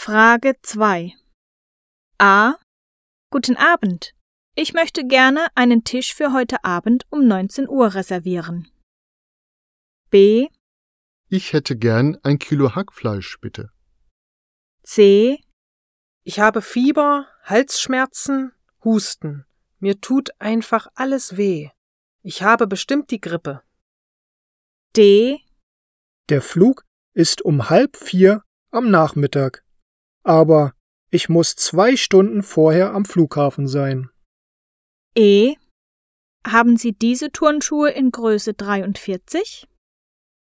Frage 2. A. Guten Abend. Ich möchte gerne einen Tisch für heute Abend um 19 Uhr reservieren. B. Ich hätte gern 1 Kilo Hackfleisch, bitte. C. Ich habe Fieber, Halsschmerzen, Husten. Mir tut einfach alles weh. Ich habe bestimmt die Grippe. D. Der Flug ist um 3:30 am Nachmittag. Aber ich muss 2 Stunden vorher am Flughafen sein. E. Haben Sie diese Turnschuhe in Größe 43?